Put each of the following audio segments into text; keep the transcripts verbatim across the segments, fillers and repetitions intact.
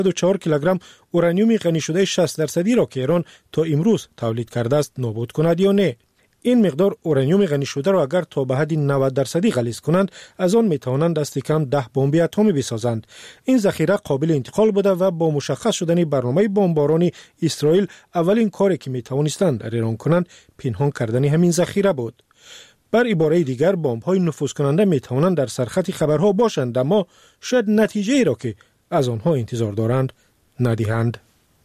و چهار کیلوگرم اورانیوم غنی شده شصت درصدی را که ایران تا امروز تولید کرده است نابود کند یا نه. این مقدار اورانیوم غنی شده را اگر تا به حد نود درصدی غلیظ کنند، از آن می توانند دست کم ده بمب اتمی بسازند. این ذخیره قابل انتقال بوده و با مشخص شدن برنامه بمبارانی اسرائیل اولین کاری که می توانستند در ایران کنند پنهان کردن همین ذخیره بود. بر عباره دیگر بمب‌های نفوذ کننده می توانند در سرخط خبرها باشند، اما شاید نتیجه ای را که از آنها انتظار دارند ندهند.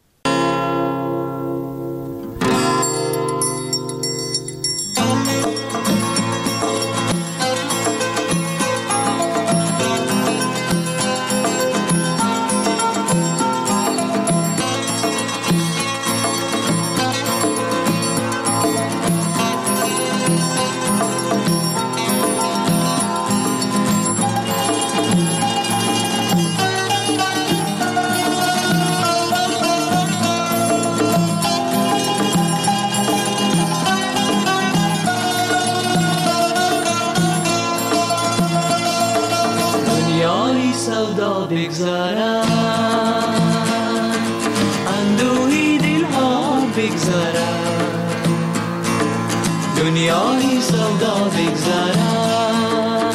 دنیای سودا بگذرد،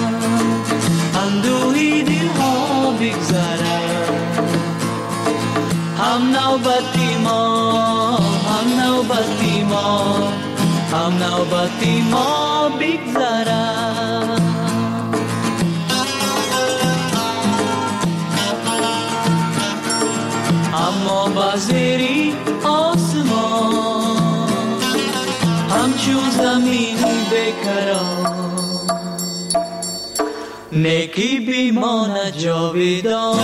اندوهی دلها بگذرد، هم نوبتی ما، هم نوبتی ما، هم نوبتی ما بگذرد. اما بازری آسمان همچون زمین بیکران، نیکی بیماند جاویدان.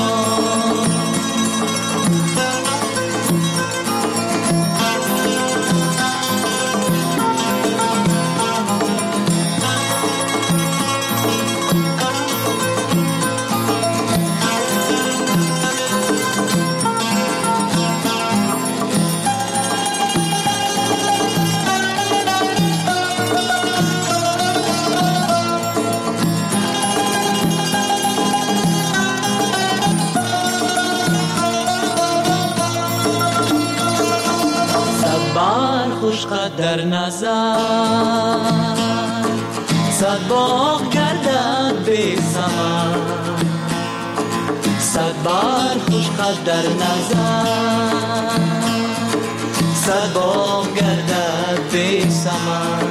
خوشخط در نظر، صد باغ گردد بی ثمر، صد بار خوشخط در نظر، صد باغ گردد بی ثمر،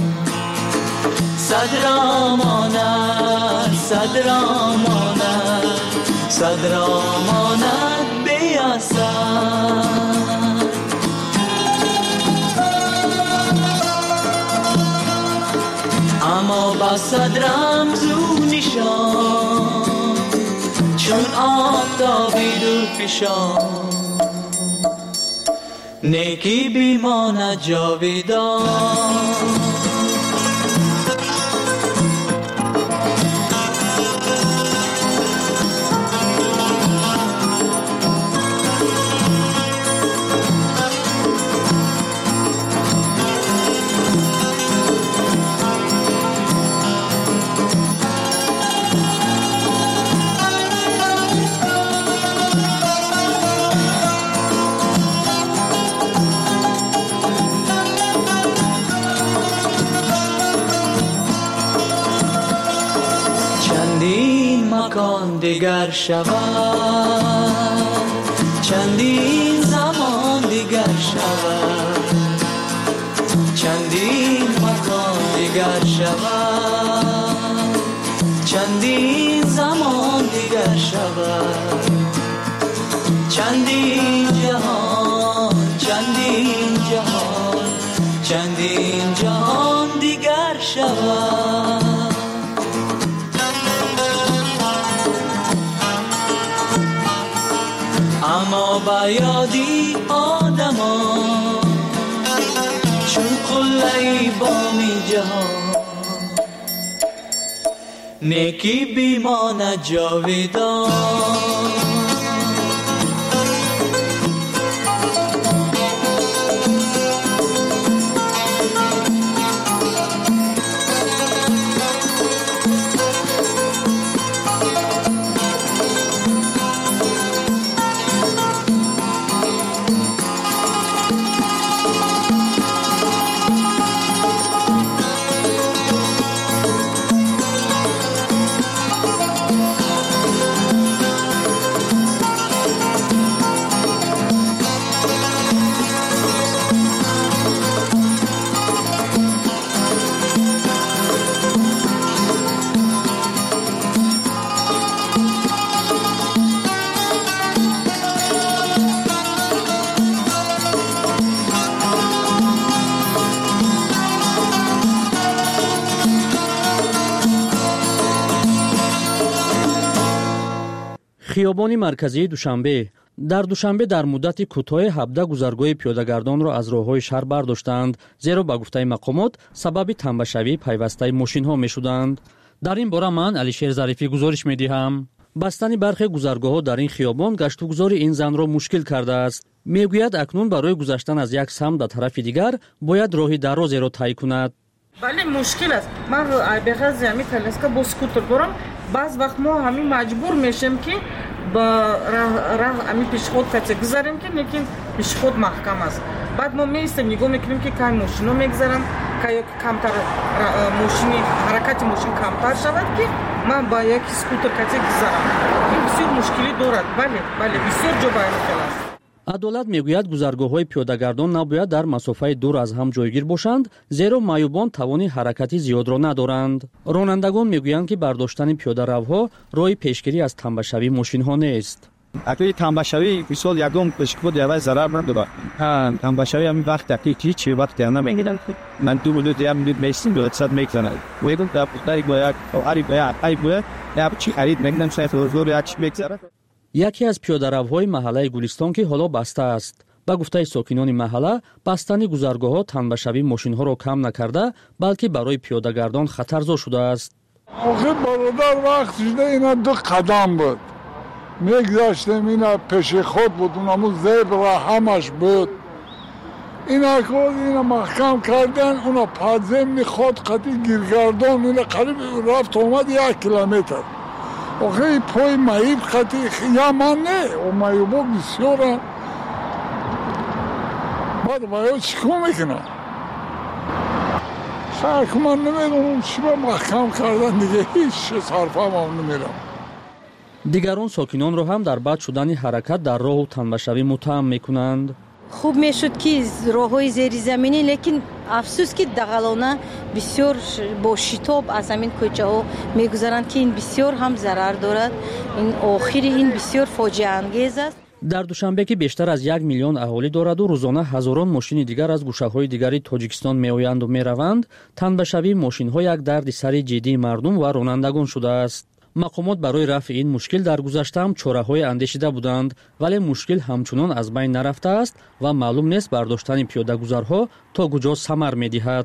صد را ماند، صد را ماند، صد را ماند بی اثر. اما با صد رمز و نشان، چون آفتابی دور فشان، نیکی بیماند جاویدان. مکان دیگر شود، چندین زمان دیگر شود، چندین مکان دیگر شود، چندین زمان دیگر شود، چندین جهان، چندین جهان، چندین جهان دیگر شود. اما با یادی آدمان، چون قلعی بامی جهان، نیکی بیماند جاویدان. خیابان مرکزی دوشنبه. در دوشنبه در مدت کوتاه هفده گذرگاه پیاده‌گردان را از راه‌های شهر برداشتند، زیرا به گفته مقامات سبب تنبه‌شوی پیوسته ماشین‌ها می‌شدند. در این باره من علیشیر ظریفی گزارش می‌دهم. بستن برخی گذرگاه‌ها در این خیابان گشت‌وگذار این زن را مشکل کرده است. میگوید اکنون برای گذشتن از یک سمت به طرف دیگر باید راهی درازی را طی کند. بله مشکل است. من به غرض همین تلسکا با سکوتر برم، بعض وقت ما همین مجبور میشیم که با راه راه همین پیشخود کسی گذاریم که لیکن پیشخود محکم است. بعد ما میستیم نگاه میکنیم که کای ماشینا میگذارم، کای کمتر ماشینی حرکت ماشین کمتر شود که من با یک سکوتر کسی گذارم. این بسیار مشکلی دارد. بله بله بسیار جا باید است. عدالت میگوید گذرگاه‌های پیاده‌گردان نباید در مسافت دور از هم جایگیر باشند، زیرا معیوبان توان حرکتی زیاد را ندارند. رانندگان میگویند که برداشتن پیاده‌روها راه پیشگیری از تنبه‌شوی ماشین‌ها نیست. اگه تنبه‌شوی مثال یکم پیشگفت یا ضرر نداره. ها تنبه‌شوی همین وقت دقیقی چه وقت نمیگیرن. من دو مدت دیگه میدید میسیم دو صد میکنه. ویگون در پوتاری باید او عری باید ای باید یا چی خرید میکنم شاید روزور یا چی میگذره. یکی از پیاده‌روهای محله گلستان که حالا بسته است. با گفته ساکنان محله، بستن گذرگاه‌ها تنبه‌شوی ماشین‌ها را کم نکرده، بلکه برای پیاده‌گردان خطرزا شده است. آخه برادر وقت شده اینا دو قدم بود. میگذاشتیم اینا پیش خود بود، اونمو زبر همش بود. اینا که اینا محکم کردن، اونا پادزمین خود قطعی گیرگردان اینا قریب رفت اومد یک کیلومتر. آخه پای معیب قطعی یا من نه، او معیبا بسیارن. بعد باید چیکار میکنن؟ شرک من نمیدونم چی با محکم کردن دیگه، هیچ صرفه هم نمیرم. دیگران ساکنان را هم در بد شدن حرکت در راه و تنبه‌شوی متهم میکنند. خوب میشد که راههای زیر زمینی، لیکن افسوس که دغلانه بسیار با شتاب از همین کوچه ها میگذرند که این بسیار هم ضرر دارد. این آخری این بسیار فاجعه انگیز است. در دوشنبه که بیشتر از یک میلیون اهالی دارد و روزانه هزاران ماشین دیگر از گوشه‌های دیگری تاجیکستان میآیند و میروند، تنبه‌شوی ماشین‌ها یک دردسر جدی مردم و رانندگان شده است. مقامات برای رفع این مشکل در گذشته هم چاره‌های اندیشیده بودند، ولی مشکل همچنان از بین نرفته است و معلوم نیست برداشتن پیاده‌گذرها تا کجا ثمر می‌دهد.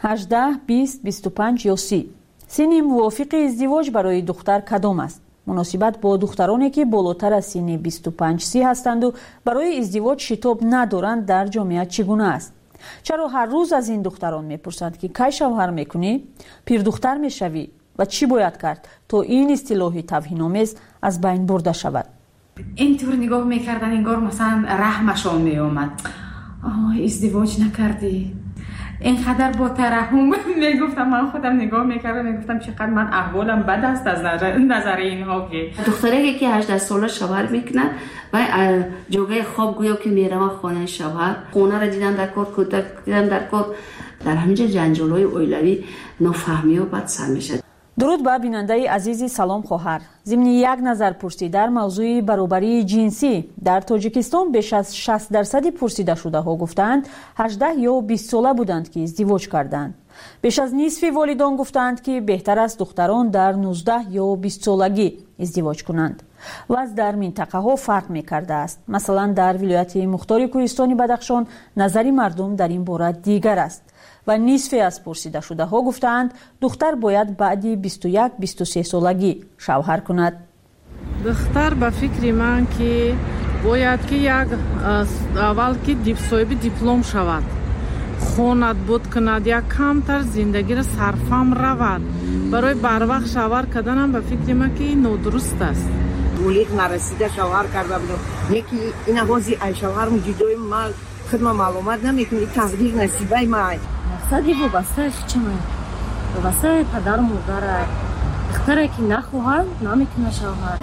هجده، بیست، بیست و پنج یا سی. سن موافق ازدواج برای دختر کدام است؟ مناسبت با دخترانی که بالاتر از سن بیست و پنج سی هستند و برای ازدواج شتاب ندارند در جامعه چگونه است؟ چرا هر روز از این دختران میپرسند که کی شوهر میکنی؟ پیر دختر میشوی؟ و چی باید کرد تا این اصطلاح توهین‌آمیز از بین برده شود؟ اینطور نگاه میکردن انگار مثلا رحمشان میومد. آه ازدواج نکردی؟ اینقدر با ترحم میگفتم. من خودم نگاه میکردم میگفتم چقدر من احوالم بد است از نظر اینها که دختری که هجده ساله شوهر میکنن و جوگه خواب گویا که میرم خانه شوهر، خونه را دیدم در کار، کودک دیدم در کار، در همینجا جنجال‌های اویلوی نافهمی و بد سر میشه. درود به بیننده عزیز. سلام خواهر. ضمن یک نظر پرسی در موضوع برابری جنسی در تاجیکستان بیش از شصت درصد پرسیده شده ها گفتند هجده یا بیست ساله بودند که ازدواج کردند. بیش از نصف والدان گفتند که بهتر است دختران در نوزده یا بیست سالگی ازدواج کنند. وضع در منطقه ها فرق می کرده است. مثلا در ولایت مختار کوهستان بدخشان نظری مردم در این باره دیگر است و نصف از پرسیده شده ها گفتند دختر باید بعد بیست و یک بیست و سه سالگی شوهر کند. دختر به فکر من که باید که یک اول که صاحب دیپلم شود، خوند بود کند، یک کمتر زندگی را صرفم رود. برای بر وقت شوهر کردن به فکر من که نادرست است. بلیغ نرسیده شوهر کرده بودم. یکی این آغازی ای شوهر مجیدوی ما خود ما معلومات نمیکنی تقدیر نصیبه ما. مقصدی وابسته چمه؟ وابسته پدر و مادر. دختره که نخواهد نمیتونه شوهر.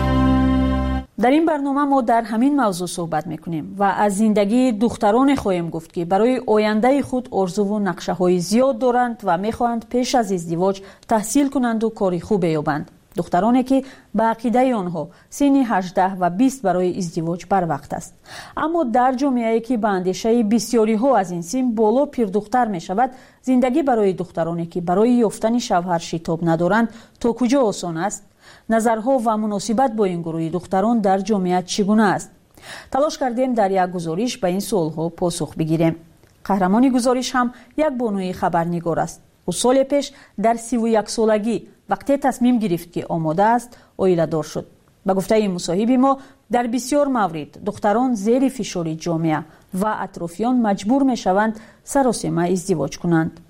در این برنامه ما در همین موضوع صحبت میکنیم و از زندگی دختران خواهیم گفت که برای آینده خود آرزو و نقشه های زیاد دارند و میخواهند پیش از ازدواج تحصیل کنند و کاری خوب یابند. دخترانی که به عقیده آنها سن هجده و بیست برای ازدواج بر وقت است. اما در جامعه‌ای که به اندیشه بسیاری ها از این سن بالا پیر دختر می شود، زندگی برای دخترانی که برای یافتن شوهر شتاب ندارند تا کجا آسان است؟ نظرها و مناسبت با این گروه دختران در جامعه چگونه است؟ تلاش کردیم در یک گزارش به این سوالها پاسخ بگیریم. قهرمان گزارش هم یک بانوی خبرنگار است. او سال پیش در سی و یک سالگی وقتی تصمیم گرفت که آماده است عائله دار شد. به گفته مصاحب ما در بسیار مورد دختران زیر فشار جامعه و اطرافیان مجبور می شوند سراسیمه ازدواج کنند.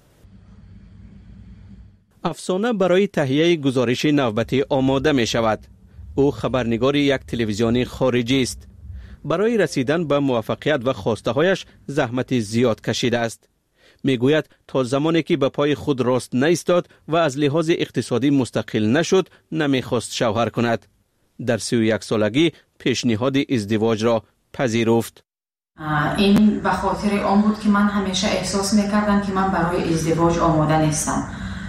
افسانه برای تهیه گزارش نوبتی آماده می شود. او خبرنگار یک تلویزیونی خارجی است. برای رسیدن به موفقیت و خواسته هایش زحمت زیاد کشیده است. میگوید تا زمانی که به پای خود راست نایستاد و از لحاظ اقتصادی مستقل نشد نمیخواست شوهر کند. در سی و یک سالگی پیشنهاد ازدواج را پذیرفت. این به خاطر آن بود که من همیشه احساس میکردم که من برای ازدواج آماده نیستم.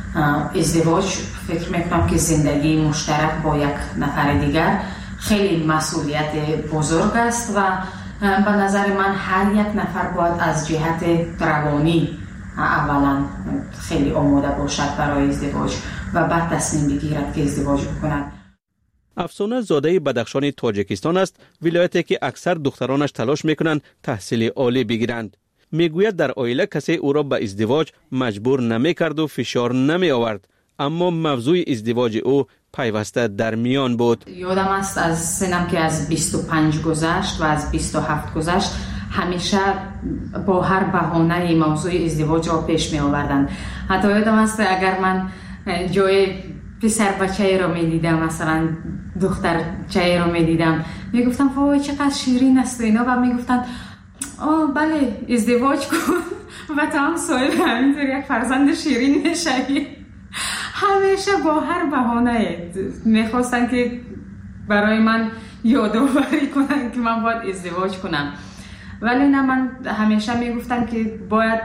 ازدواج فکر میکنم که زندگی مشترک با یک نفر دیگر خیلی مسئولیت بزرگ است و به نظر من هر یک نفر باید از جهت روانی اولا خیلی آماده باشد برای ازدواج و بعد تصمیم بگیرد که ازدواج بکند. افسانه زاده بدخشان تاجیکستان است، ولایتی که اکثر دخترانش تلاش میکنند تحصیل عالی بگیرند. میگوید در عائله کسی او را به ازدواج مجبور نمیکرد و فشار نمی آورد، اما موضوع ازدواج او پیوسته در میان بود. یادم است از سنم که از بیست و پنج گذشت و از بیست و هفت گذشت همیشه با هر بهانه موضوع ازدواج را پیش می آوردند. حتی یادم است اگر من جای پسر بچه را می دیدم، مثلا دختر چه را می دیدم، می گفتم وای چقدر شیرین است و اینا، و می گفتن آه بله ازدواج کن و تا هم صاحب همینطور یک فرزند شیرین نشوی. همیشه با هر بهانه میخواستن که برای من یادآوری کنن که من باید ازدواج کنم، ولی نه، من همیشه میگفتم که باید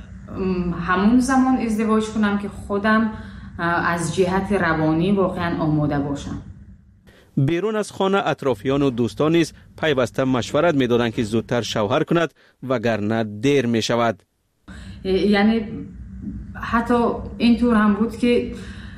همون زمان ازدواج کنم که خودم از جهت روانی واقعا آماده باشم. بیرون از خانه اطرافیان و دوستان نیز پیوسته مشورت میدادند که زودتر شوهر کند وگرنه دیر می شود. یعنی حتی اینطور هم بود که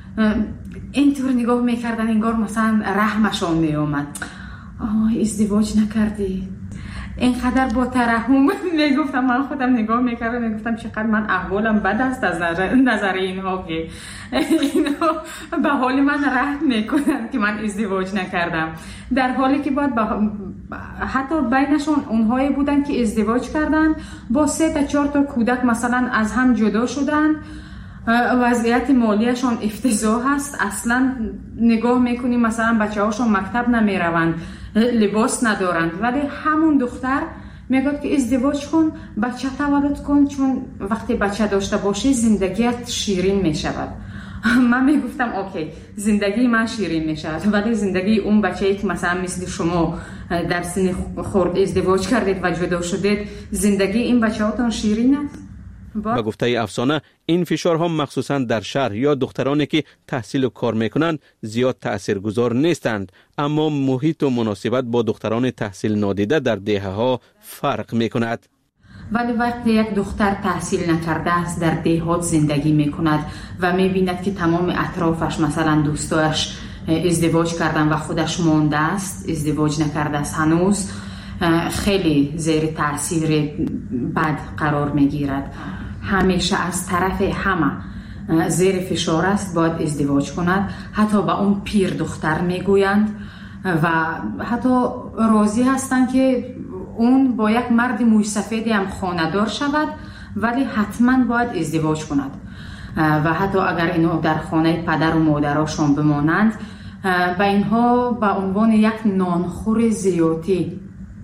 اینطور نگاه میکردن انگار مثلا رحمشان میومد. آه ازدواج نکردی، اینقدر با ترحم میگفتم، من خودم نگاه میکردم میگفتم چقدر من احوالم بد است از نظر, نظر اینها که اینها به حال من رحم میکنن که من ازدواج نکردم، در حالی که باید با... حتی بینشون اونهایی بودن که ازدواج کردن با سه تا چهار تا کودک مثلا از هم جدا شدن، وضعیت مالیشون افتضاح هست، اصلا نگاه میکنیم مثلا بچه هاشون مکتب نمیروند، لباس ندارند، ولی همون دختر میگه که ازدواج کن، بچه تولد کن، چون وقتی بچه داشته باشی زندگیت شیرین میشود. من میگفتم اوکی زندگی من شیرین میشود، ولی زندگی اون بچه‌ای که مثلا مثل شما در سن خرد ازدواج کردید و جدا شدید، زندگی این بچه‌هاتون شیرین است؟ با گفته افسانه این فشارها مخصوصا در شهر یا دخترانی که تحصیل و کار میکنند زیاد تاثیرگذار نیستند، اما محیط و مناسبت با دختران تحصیل نادیده در دهه ها فرق میکند. ولی وقتی یک دختر تحصیل نکرده است در دهات زندگی میکند و میبیند که تمام اطرافش مثلا دوستایش ازدواج کردن و خودش مانده است، ازدواج نکرده است هنوز، خیلی زیر تاثیر بد قرار میگیرد. همیشه از طرف همه زیر فشار است باید ازدواج کند، حتی با اون پیر دختر میگویند و حتی راضی هستند که اون با یک مرد موی سفیدی هم خانه‌دار شود، ولی حتما باید ازدواج کند و حتی اگر اینو در خانه پدر و مادرشون بمانند با اینها به عنوان یک نانخور زیاتی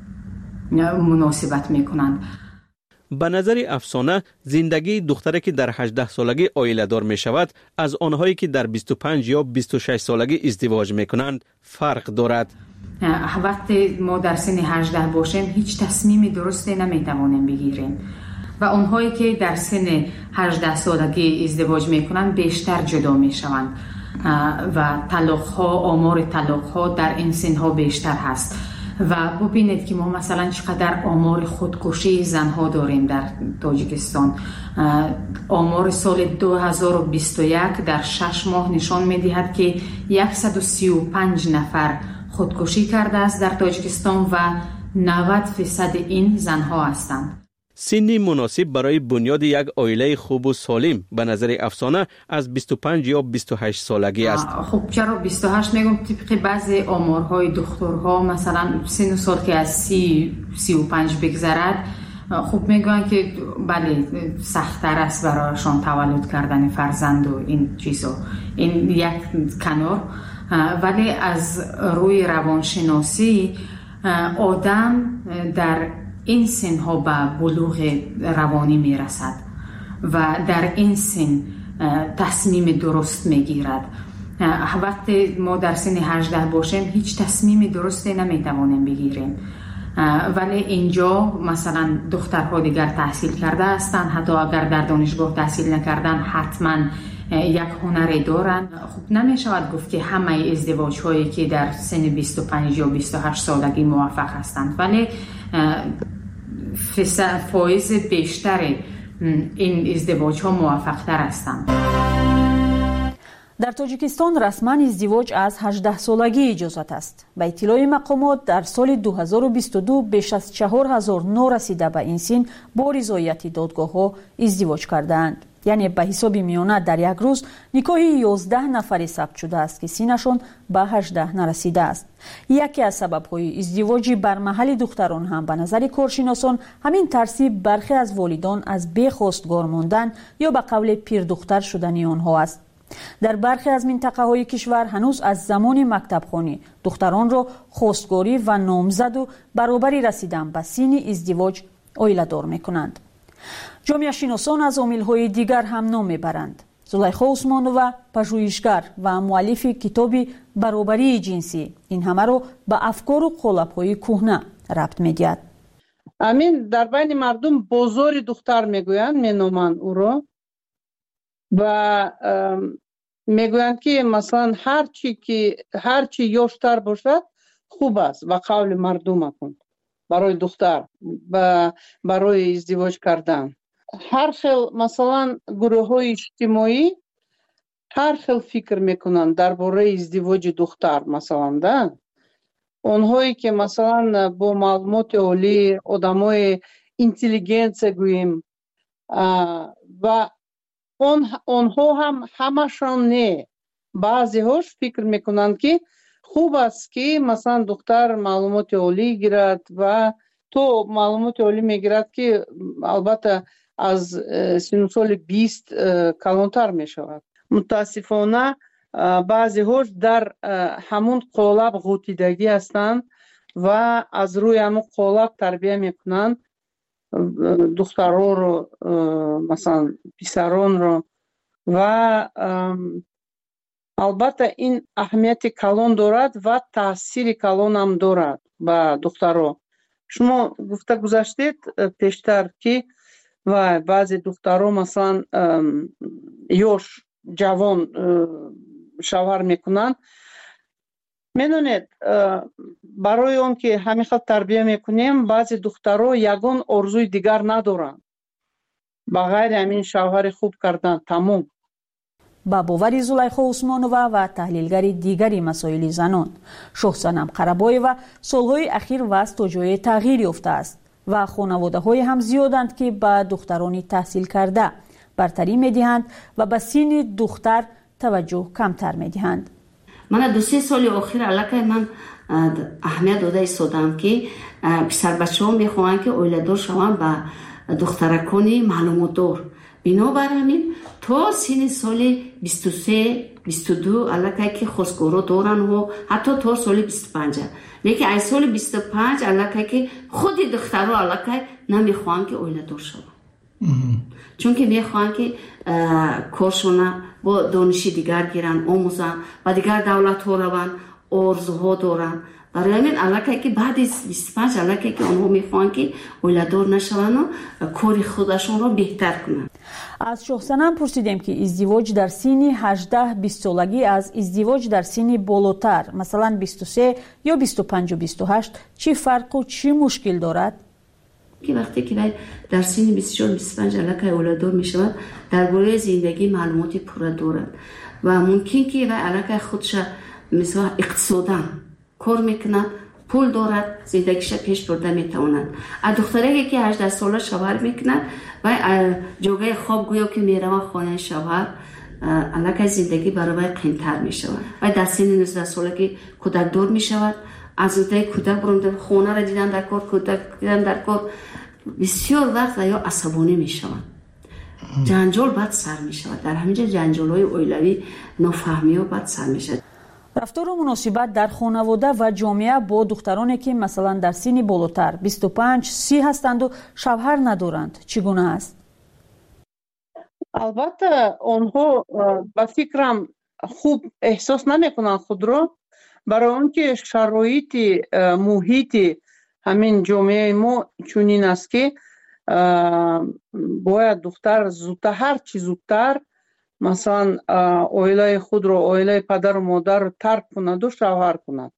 مناسبت میکنند. به نظر افسانه زندگی دختری که در هجده سالگی عائله دار می شود از آنهایی که در بیست و پنج یا بیست و شش سالگی ازدواج می کنند فرق دارد. وقتی ما در سن هجده باشیم هیچ تصمیمی درستی نمی توانیم بگیریم و آنهایی که در سن هجده سالگی ازدواج می کنند بیشتر جدا می شوند و طلاق ها، آمار طلاق ها در این سن ها بیشتر هست و ببینید که ما مثلا چقدر آمار خودکشی زنها داریم در تاجیکستان. آمار سال دو هزار و بیست و یک در شش ماه نشان می‌دهد که صد و سی و پنج نفر خودکشی کرده است در تاجیکستان و نود درصد این زنها هستند. سنی مناسب برای بنیاد یک عائله خوب و سالم به نظر افسانه از بیست و پنج یا بیست و هشت سالگی است. خب چرا بیست و هشت میگم؟ طبق بعضی آمارهای دکترها مثلا سن و سال که از سی سی و پنج بگذرد خب میگن که بله سخت‌تر است برایشان تولد کردن فرزند و این چیزا، این یک کنار. ولی از روی روانشناسی آدم در این سن ها به بلوغ روانی می رسد و در این سن تصمیم درست می گیرد. وقتی ما در سن هجده باشیم هیچ تصمیم درستی نمی توانیم بگیریم، ولی اینجا مثلا دخترها دیگر تحصیل کرده هستند، حتی اگر در دانشگاه تحصیل نکردن حتما یک هنری دارن. خب نمی شود گفت که همه ازدواج هایی که در سن بیست و پنج یا بیست و هشت سالگی موفق هستند، ولی فایز بیشتر این ازدواج ها موفق تر هستند. در تاجیکستان رسما ازدواج از هجده سالگی اجازت است. به اطلاع مقامات در سال دو هزار و بیست و دو بیش از چهار هزار نو رسیده به این سن با رضایت دادگاه ها ازدواج کردند. یعنی به حساب میانه در یک روز نکاح یازده نفری ثبت شده است که سنشون به هجده نرسیده است. یکی از سبب‌های ازدواج بر محل دختران هم به نظر کارشناسان همین ترسی برخی از والدان از بی‌خواستگار ماندن یا به قول پیر دختر شدن آنها است. در برخی از منطقه های کشور هنوز از زمان مکتب خوانی دختران را خواستگاری و نامزد و برابری رسیدن به سن ازدواج عائله دار می‌کنند. جامعه شناسان از عامل‌های دیگر هم نام میبرند. زلیخا عثمانووا پژوهشگر و مؤلف کتاب برابری جنسی این همه رو به افکار و قالب‌های کهنه ربط میدهد. امین در بین مردم بازار دختر میگویند، مینامند او را و میگویند که مثلا هر چی که هر چی یاشتر باشد خوب است و قول مردم کن برای دختر و برای ازدواج کردن. هر خیل مثلا گروه های اجتماعی هر خیل فکر میکنن درباره ازدواج دختر مثلا ده. اونهایی که مثلا با معلومات عالی آدمای اینتلیجنس گوییم و اون اونها هم همشون نه، بعضی هاش فکر میکنند که خوب است که مثلا دختر معلومات عالی گیرد و تو معلومات عالی میگیرد که البته از سن و سال بیست کلانتر میشود. متاسفانه بعضی هاش در همون قالب غوطیدگی هستند و از روی همون قالب تربیه میکنند دختران رو مثلا پسران رو و البته این اهمیت کلان دارد و تاثیر کلان هم دارد به دختران. شما گفته گذاشتید پیشتر که و بعضی دختران مثلا یوش جوان شوهر میکنند. میدونید برای اون که همین خط تربیه میکنیم بعضی دخترها یگان آرزوی دیگر ندارند بغیر همین شوهر خوب کردن تمام. با باوری زلیخا عثمانووا و تحلیلگر دیگری مسائل زنان، شهرصنم قره‌بایووا سالهای اخیر وضع تا جای تغییر یافته است و خانواده های هم زیادند که به دختران تحصیل کرده برتری میدهند و به سین دختر توجه کمتر میدهند. من دو سه سال اخیر علاقه من اهمیت داده ایستادم که پسر بچه ها میخواهند که اولیدار شوند به دخترکانی معلومات دار. بنابر همین تا سن سال بیست و سه بیست و دو علاقه که خواستگارا دارن و حتی تا سال بیست و پنج، لیکن از سال بیست و پنج علاقه که خود دخترها علاقه نمیخواهند که اولیدار شوند، چون که میخواهند که کارشون با دانش دیگر گیرن، آموزن و دیگر دولت ها روند، آرزوها دارن. برای همین علاقه که بعد از بیست و پنج علاقه که آنها میخواهند که اولادار نشوند و کار خودشون را بهتر کنند. از شهرصنم پرسیدیم که ازدواج در سن هجده بیست سالگی از ازدواج در سن بالاتر مثلا بیست و سه یا بیست و پنج و بیست و هشت چی فرق و چی مشکل دارد؟ که وقتی که در سن بیست و چهار بیست و پنج علاقه اولادار میشود درباره زندگی معلومات پوره دارد و ممکن که و علاقه خودش مثلا اقتصاداً کار میکنه، پول دارد، زندگیش پیش برده میتواند. از دختری که هجده ساله شوهر میکنه و جای خواب گویا که میروه خانه شوهر علاقه زندگی برای قیمتر میشود و در سن نوزده ساله که کودک دار میشود از اونجای کودک برونده خانه را دیدن در کار، کودک دیدن در کار بسیار وقت یا عصبانی میشود، جنجال بد سر میشود. در همینجا جنجال های اولوی نافهمی ها بد سر میشود. رفتار و مناسبت در خانواده و جامعه با دخترانی که مثلا در سن بالاتر بیست و پنج سی هستند و شوهر ندارند چگونه است؟ البته آنها با فکرم خوب احساس نمیکنند خود را، برای اون که شرایط محیط همین جامعه ما چنین است که باید دختر زودتر هر چی زودتر مثلا عائله خود رو، عائله پدر و مادر رو ترک کند و شوهر کند.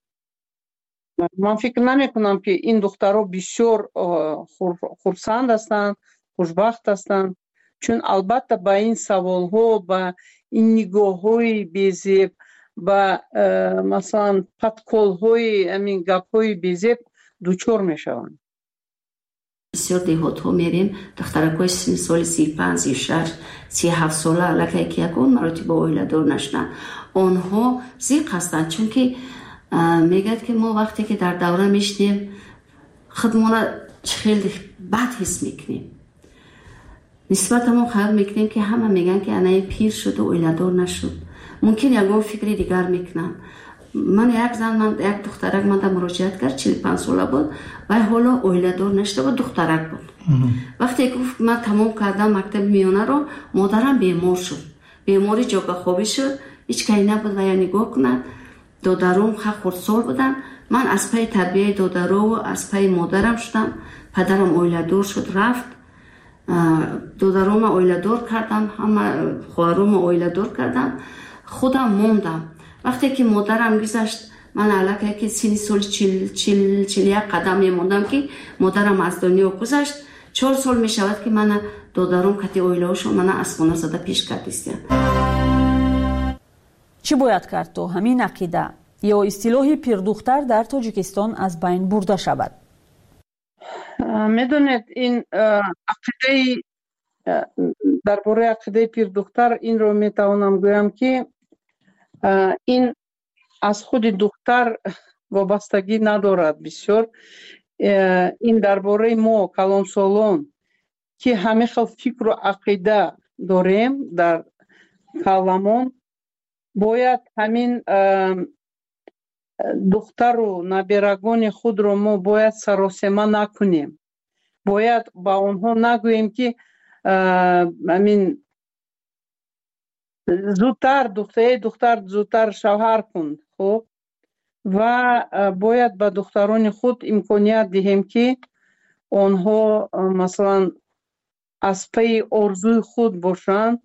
من فکر نمی کنم که این دخترها بسیار خرسند هستند، خوشبخت هستند، چون البته با این سوال ها، با این نگاه های بیزیب، با مثلا پتکول های امین گپ های بیزیب دوچور می شوند. بسیار دیهات ها میریم دخترکای سن سال سی و پنج، سی و شش، سی و هفت ساله علاقه که یکون مراتب اولیدار نشدن آنها زیق هستند، چون که میگد که ما وقتی که در دوره میشنیم خودمون خیلی بد حس میکنیم، نسبت ما خیال میکنیم که همه میگن که انا پیر شد و اولیدار نشد. ممکن یکون فکری دیگر میکنن. من یک زن من یک دخترک من در مراجعت کرد چهل و پنج ساله بود و حالا اولیدار نشده و دخترک بود. وقتی که من تمام کردم مکتب میانه رو مادرم بیمار شد، بیماری جاگه خوابی شد، هیچ کاری نبود و یا نگاه کنند. دادرم خیلی خردسال بودن. من از پای تربیه دادرو و از پای مادرم شدم. پدرم اولیدار شد رفت، دادرم اولیدار کردم، همه خواهرم اولیدار کردم، خودم موندم. وقتی که مادرم گذشت من علاقه که سینی سال چل چل چل یک قدم میموندم که مادرم از دنیا گذشت. چهار سال می شود که من دادرم کتی اویلاوشو من از خونه زده پیش کردیستیم. چی باید کرد تو همین عقیده یا اصطلاح پیردختر در تاجیکستان از بین برده شود؟ میدونید این عقیده درباره عقیده پیردختر این رو میتوانم گویم که این از خود دختر وابستگی ندارد. بسیار این درباره ما کلانسالان که همه خیل فکر و عقیده داریم در کلامون، باید همین دختر و نابیرگان خود رو ما باید سراسیمه نکنیم. باید با اونها نگوییم که همین زودتر دختر دختر زودتر شوهر کن. خب و باید به دختران خود امکانیت دهیم که آنها مثلا از پی آرزوی خود باشند،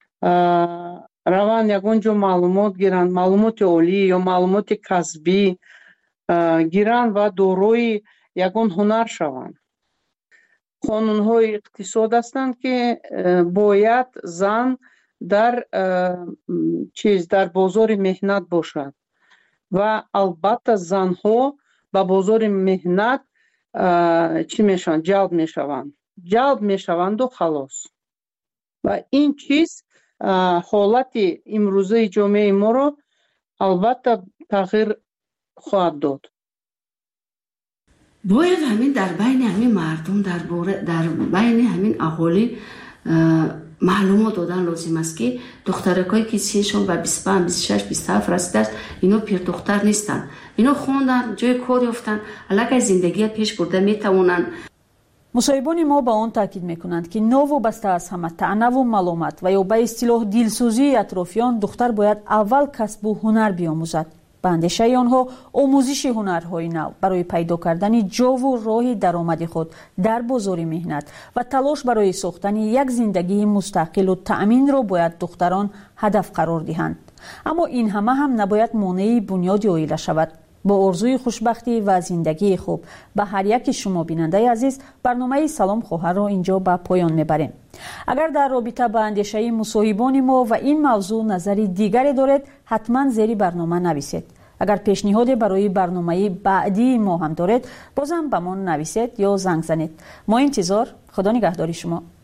روان یگان جو معلومات گیرند، معلومات عالی یا معلومات کسبی گیرند و دارای یگان هنر شوند. قانون‌های اقتصاد هستند که باید زن در چیز در بازار مهنت باشد و البته زنها با بازار مهنت چی میشن؟ جلب میشوند. جلب میشوند و خلاص. و این چیز حالت امروزه جامعه ما رو البته تغییر خواهد داد. باید همین در بین همین مردم در باره در بین همین اهالی معلومات دادن لازم است که دخترکایی که سنشون به بیست و پنج بیست و شش بیست و هفت رسیده است، اینا پیر دختر نیستن، اینا خوندن، جای کار یافتن، علاقه زندگی پیش برده میتوانند. مصاحبان ما با آن تاکید میکنند که نوابسته از همه طعنه و ملامت و یا به اصطلاح دلسوزی اطرافیان، دختر باید اول کسب و هنر بیاموزد. به اندیشه آنها آموزش هنرهای نو برای پیدا کردن جا و راه درآمد خود در بازار مهنت و تلاش برای ساختن یک زندگی مستقل و تأمین را باید دختران هدف قرار دهند. اما این همه هم نباید مانع بنیاد عائله شود. با آرزوی خوشبختی و زندگی خوب به هر یک شما بیننده عزیز، برنامه سلام خواهر را اینجا به پایان میبریم. اگر در رابطه با اندیشه مصاحبان ما و این موضوع نظری دیگری دارید، حتما زیر برنامه نویسید. اگر پیشنهادی برای برنامه بعدی ما هم دارید، بازم به ما نویسید یا زنگ زنید. ما انتظار. خدا نگهداری شما.